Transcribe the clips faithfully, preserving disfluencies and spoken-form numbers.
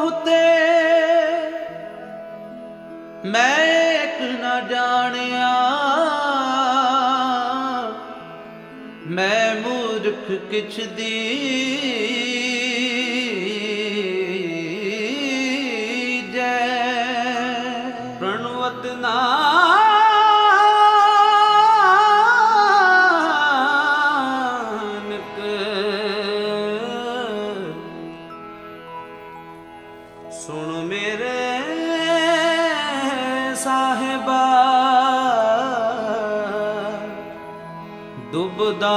ਤੇ ਮੈਂ ਇੱਕ ਨਾ ਜਾਣਿਆ, ਮੈਂ ਮੂਰਖ ਕਿਛ ਦੀਜੈ। ਪ੍ਰਣਵਤ ਨਾਨਕ ਸੁਣ ਮੇਰੇ ਸਾਹਿਬਾ, ਦੁਬਦਾ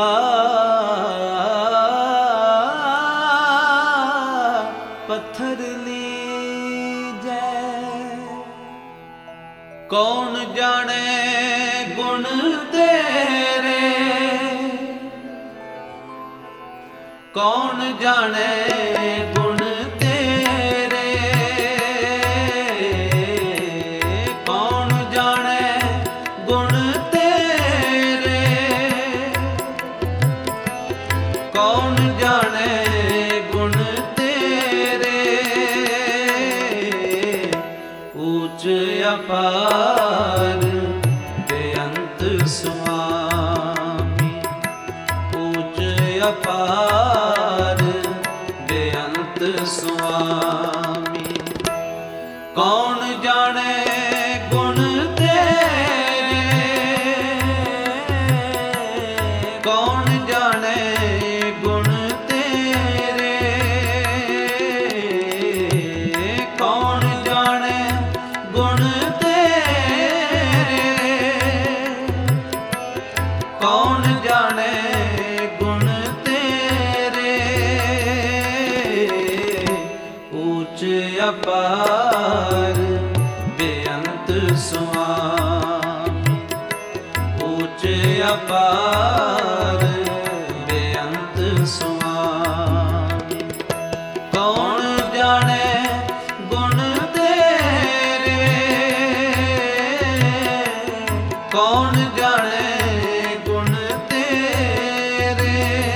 ਪੱਥਰ ਲੀਜੈ। ਕੌਣ ਜਾਣੇ ਗੁਣ ਤੇਰੇ, ਕੌਣ ਜਾਣੇ ਗੁਣ ਤੇਰੇ, ਕੌਣ ਜਾਣੇ ਗੁਣ ਤੇਰੇ, ਕੌਣ ਜਾਣੇ ਗੁਣ ਤੇਰੇ। ਊਚ ਅਪਾਰ ਬੇਅੰਤ ਸੁਆਮੀ, ਊਚ ਅਪਾਰ ਬੇਅੰਤ ਸੁਆਮੀ। ਕੌਣ ਜਾਣੇ ਗੁਣ ਤੇਰੇ, ਕੌਣ ਜਾਣੇ ਗੁਣ ਤੇਰੇ, ਕੌਣ ਜਾਣੇ ਗੁਣ ਤੇਰੇ, ਕੌਣ ਜਾਣੇ ਗੁਣ ਤੇਰੇ। ਊਚ ਅਪਾਰ ਬੇਅੰਤ ਸੁਆਮੀ, ਊਚ ਅਪਾਰ ਬੇਅੰਤ ਸੁਆਮੀ। ਕੌਣ ਜਾਣੇ ਗੁਣ ਤੇਰੇ, ਕੌਣ ਜਾਣੇ ਗੁਣ ਤੇਰੇ।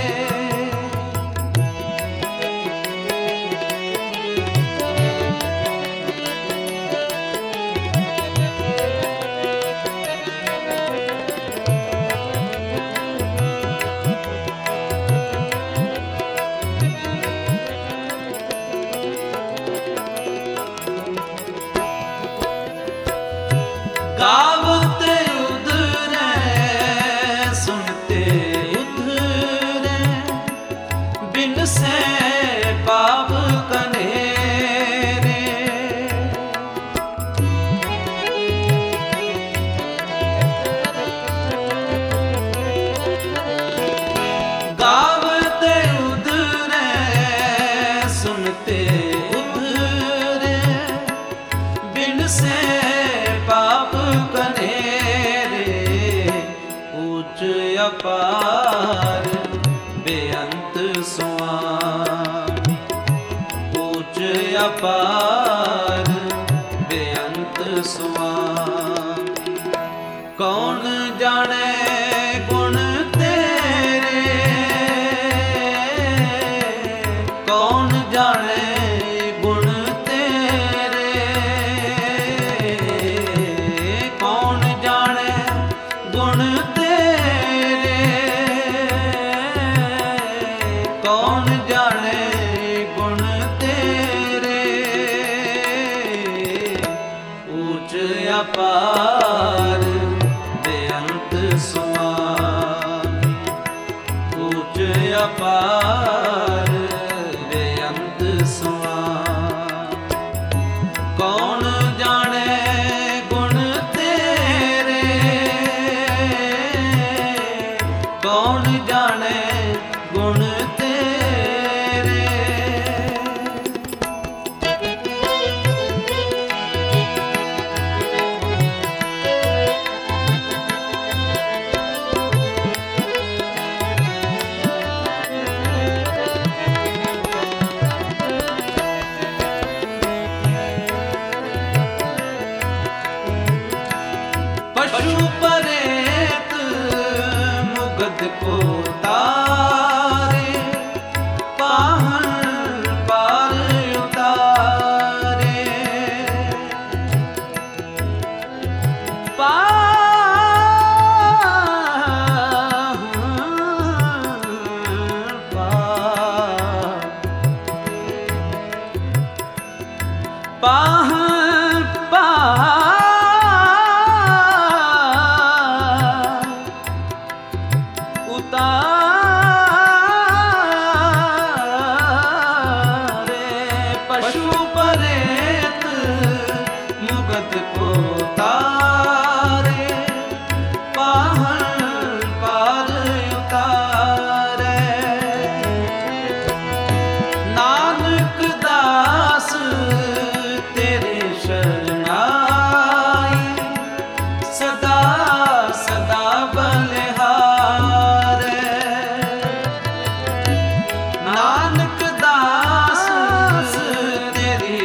गावते उधरे सुनते उधरे, बिन से पाप कनेरे। गावते उधरे सुनते उधरे, बिन से पाप कनेरे। ऊच अपार बेअंत सुआमी, ऊच अपार बेअंत सुआमी। कौन जाने गुण तेरे, कौन जाने गुण तेरे, कौन जाने गुण तेरे, कौन जाने गुण तेरे। ऊच ਪਾਹਣ ਪਾਰ ਉਤਾਰੇ ਪਸ਼ੂ ਪਰੇਤ ਮੁਕਤ ਕੋ ਤਾਰੇ ਪਾਹਣ ਪਾਰ ਉਤਾਰੇ ਨਾਨਕ ਦਾਸ ਤੇਰੇ ਸ਼ਰਨਾਈ ਸਦਾ ਸਦਾ ਬਲਿਹਾਰੇ ਨਾਨਕ ਦਾਸ ਤੇਰੀ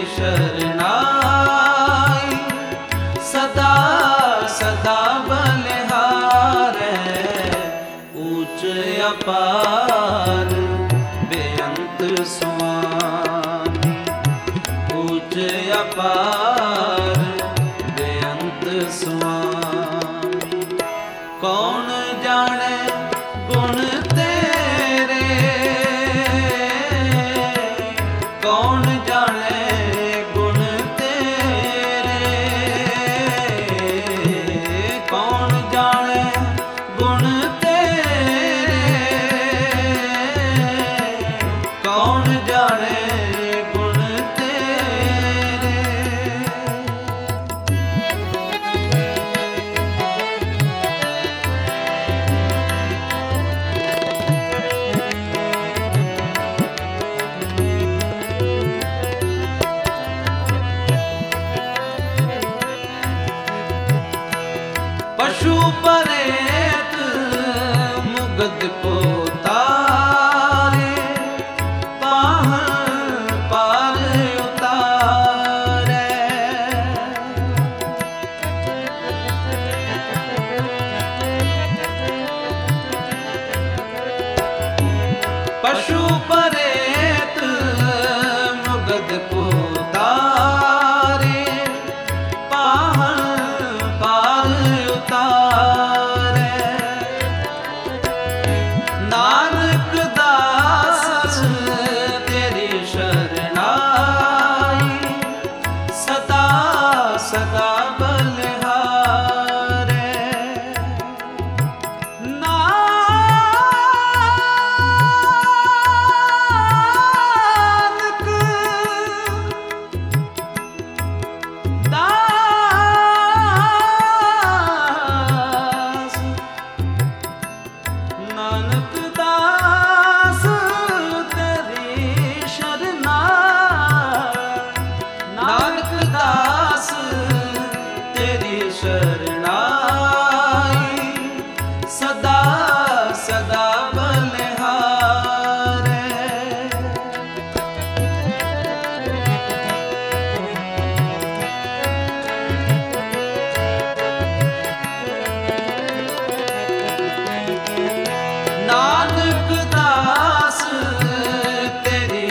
ਸ਼ਰਨਾਈ ਸਦਾ ਸਦਾ ਬਲਿਹਾਰੇ ਉੱਚ ਅਪਾਰ ਬੇਅੰਤ ਸੁਆਮੀ ਉੱਚ ਅਪਾਰ ਬੇਅੰਤ ਸੁਆਮੀ ਕੌਣ ਜਾਣੇ ਗੁਣ ਤੇਰੇ ਕੌਣ ਜਾਣੇ ਗੁਣ ਤੇਰੇ ਕੌਣ ਜਾਣੇ ਗੁਣ ਤੇਰੇ ਕੌਣ ਜਾਣੇ ਗੁਣ ਤੇਰੇ ਪਸ਼ੂ ਪਰੇਤ ਮੁਗਧ ਕੋ ਤਾਰੇ ਪਾਹਣ ਪਾਰ ਉਤਾਰੇ ਪਸ਼ੂ ਪਰੇਤ ਮੁਗਧ ਕੋ ਤਾਰੇ ਪਾਹਣ ਪਾਰ ਉਤਾਰੇ ਨਾਨਕ ਦਾਸ ਤੇਰੀ ਸ਼ਰਨਾਈ ਸਦਾ ਸਦਾ ਬਲਿਹਾਰੇ ਨਾਨਕ ਦਾਸ ਨਾਨਕ ਦਾਸ ਤੇਰੀ ਸ਼ਰਨਾਈ ਨਾਨਕ ਦਾਸ ਤੇਰੀ ਸ਼ਰਨਾਈ ਸਦਾ ਸਦਾ ਬਲਿਹਾਰੇ ਨਾਨਕ ਦਾਸ ਤੇਰੀ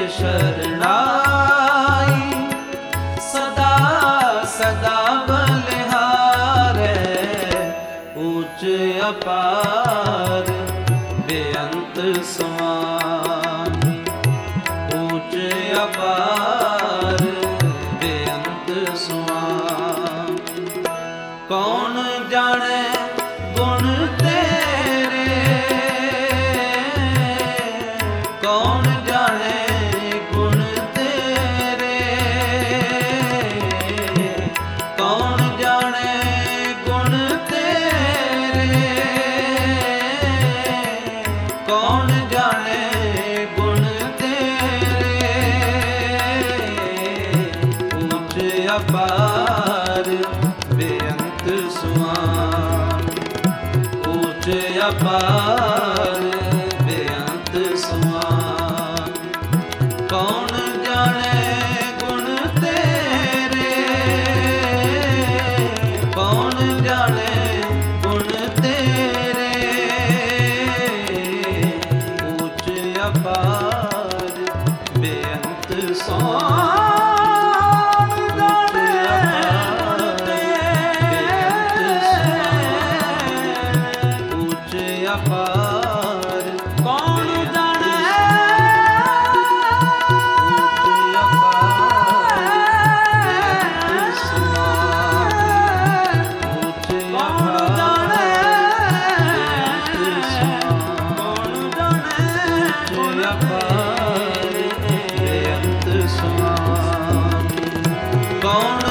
ਸ਼ਰਨਾਈ ਸਦਾ ਸਦਾ ਬਲਿਹਾਰੇ ਉੱਚ ਅਪਾਰ ਬੇਅੰਤ ਸੁਆਮੀ ਉੱਚ ਅਪਾਰ ਬੇਅੰਤ ਸੁਆਮੀ ਕੌਣ ਜਾਣੇ ਗੁਣ ਤੇਰੇ ਕੌਣ ਜਾਣੇ ਗੁਣ ਤੇਰੇ ਕੌਣ ਜਾਣੇ ਗੁਣ ਤੇਰੇ ਕੌਣ ਜਾਣੇ ਗੁਣ ਤੇਰੇ ਉੱਚ ਅਪਾਰ ਬੇਅੰਤ ਸੁਆਮੀ ਉੱਚ ਅਪਾਰ ਬੇਅੰਤ ਸੁਆਮੀ ਕੌਣ ਜਾਣੇ ਗੁਣ ਤੇਰੇ ਕੌਣ ਜਾਣੇ ਗੁਣ ਤੇਰੇ ਉੱਚ ਅਪਾਰ ਬੇਅੰਤ ਸੁਆਮੀ ਅਪਾਰ ਕੌਣ ਜਾਣੇ ਉੱਚ ਅਪਾਰ ਕੌਣ